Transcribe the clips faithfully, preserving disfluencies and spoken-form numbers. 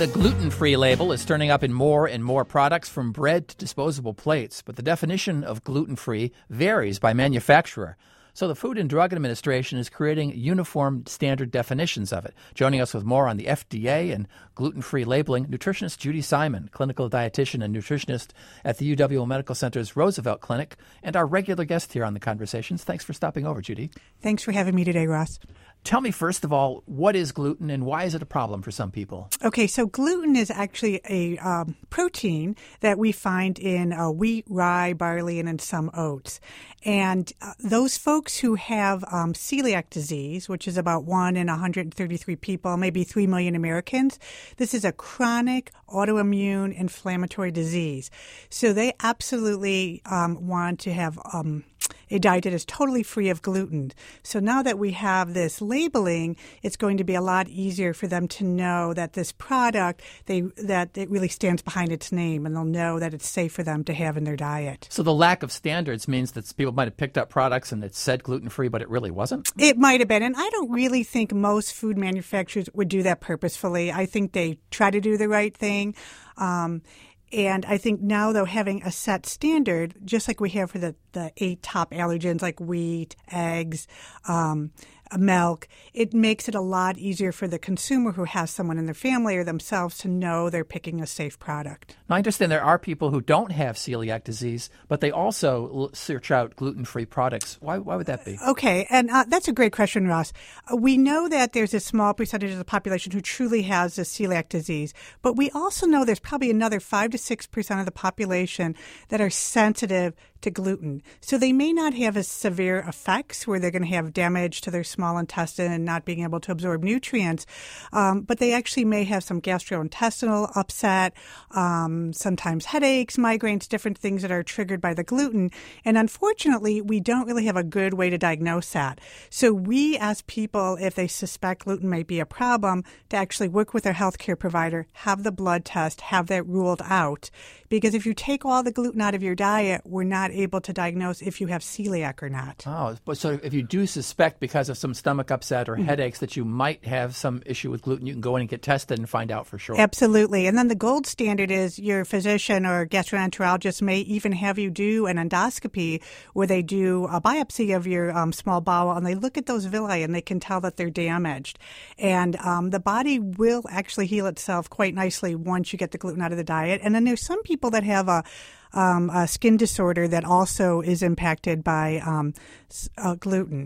The gluten-free label is turning up in more and more products, from bread to disposable plates, but the definition of gluten-free varies by manufacturer. So the Food and Drug Administration is creating uniform standard definitions of it. Joining us with more on the F D A and gluten-free labeling, nutritionist Judy Simon, clinical dietitian and nutritionist at the U W M Medical Center's Roosevelt Clinic, and our regular guest here on The Conversations. Thanks for stopping over, Judy. Thanks for having me today, Ross. Tell me, first of all, what is gluten and why is it a problem for some people? Okay, so gluten is actually a um, protein that we find in uh, wheat, rye, barley, and in some oats. And uh, those folks who have um, celiac disease, which is about one in one hundred thirty-three people, maybe three million Americans, this is a chronic autoimmune inflammatory disease. So they absolutely um, want to have um, a diet that is totally free of gluten. So now that we have this labeling, it's going to be a lot easier for them to know that this product, they that it really stands behind its name, and they'll know that it's safe for them to have in their diet. So the lack of standards means that people might have picked up products and it said gluten-free, but it really wasn't? It might have been. And I don't really think most food manufacturers would do that purposefully. I think they try to do the right thing. Um, And I think now, though, having a set standard, just like we have for the, the eight top allergens like wheat, eggs, um, milk, it makes it a lot easier for the consumer who has someone in their family or themselves to know they're picking a safe product. Now, I understand there are people who don't have celiac disease, but they also search out gluten-free products. Why, why would that be? Okay, and uh, that's a great question, Ross. Uh, we know that there's a small percentage of the population who truly has the celiac disease, but we also know there's probably another five to six percent of the population that are sensitive to gluten. So they may not have as severe effects where they're going to have damage to their small intestine and not being able to absorb nutrients, um, but they actually may have some gastrointestinal upset, um, sometimes headaches, migraines, different things that are triggered by the gluten. And unfortunately, we don't really have a good way to diagnose that. So we ask people, if they suspect gluten might be a problem, to actually work with their healthcare provider, have the blood test, have that ruled out. Because if you take all the gluten out of your diet, we're not able to diagnose if you have celiac or not. Oh, but so if you do suspect because of some stomach upset or mm-hmm. headaches that you might have some issue with gluten, you can go in and get tested and find out for sure. Absolutely. And then the gold standard is your physician or gastroenterologist may even have you do an endoscopy where they do a biopsy of your um, small bowel, and they look at those villi and they can tell that they're damaged. And um, the body will actually heal itself quite nicely once you get the gluten out of the diet. And then there's some people that have a Um, a skin disorder that also is impacted by um, uh, gluten.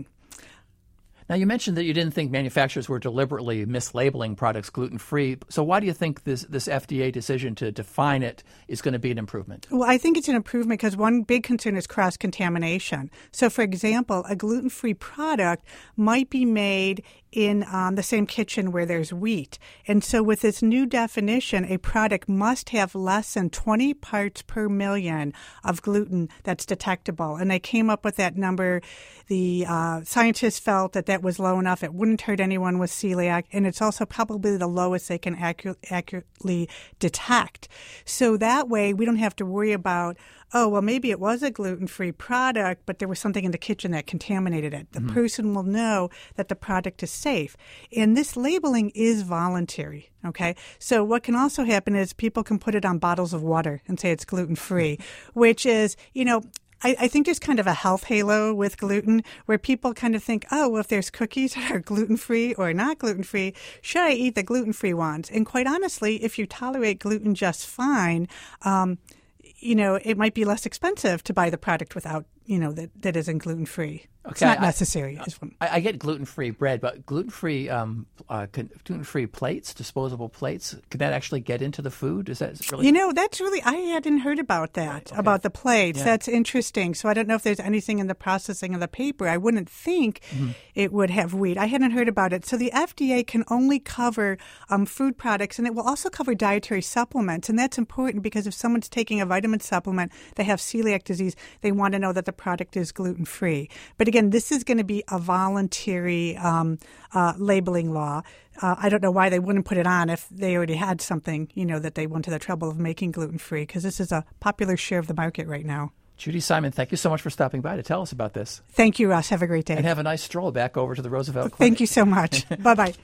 Now, you mentioned that you didn't think manufacturers were deliberately mislabeling products gluten-free. So why do you think this, this F D A decision to define it is going to be an improvement? Well, I think it's an improvement because one big concern is cross-contamination. So, for example, a gluten-free product might be made in um, the same kitchen where there's wheat. And so with this new definition, a product must have less than twenty parts per million of gluten that's detectable. And they came up with that number. The uh, scientists felt that that was low enough. It wouldn't hurt anyone with celiac. And it's also probably the lowest they can accu- accurately detect. So that way we don't have to worry about, oh, well, maybe it was a gluten-free product, but there was something in the kitchen that contaminated it. The mm-hmm. person will know that the product is safe. And this labeling is voluntary, okay? So what can also happen is people can put it on bottles of water and say it's gluten-free, which is, you know, I, I think there's kind of a health halo with gluten where people kind of think, oh, well, if there's cookies that are gluten-free or not gluten-free, should I eat the gluten-free ones? And quite honestly, if you tolerate gluten just fine, um, you know, it might be less expensive to buy the product without, you know, that, that isn't gluten-free. Okay, it's not I, necessary. I, I get gluten-free bread, but gluten-free um, uh, gluten-free plates, disposable plates, could that actually get into the food? Is that really? You know, that's really, I hadn't heard about that, right, okay. about the plates. Yeah. That's interesting. So I don't know if there's anything in the processing of the paper. I wouldn't think mm-hmm. it would have wheat. I hadn't heard about it. So the F D A can only cover um, food products, and it will also cover dietary supplements. And that's important because if someone's taking a vitamin supplement, they have celiac disease, they want to know that the product is gluten-free. But again, this is going to be a voluntary um, uh, labeling law. Uh, I don't know why they wouldn't put it on if they already had something, you know, that they went to the trouble of making gluten-free, because this is a popular share of the market right now. Judy Simon, thank you so much for stopping by to tell us about this. Thank you, Ross. Have a great day. And have a nice stroll back over to the Roosevelt Clinic. Thank you so much. Bye-bye.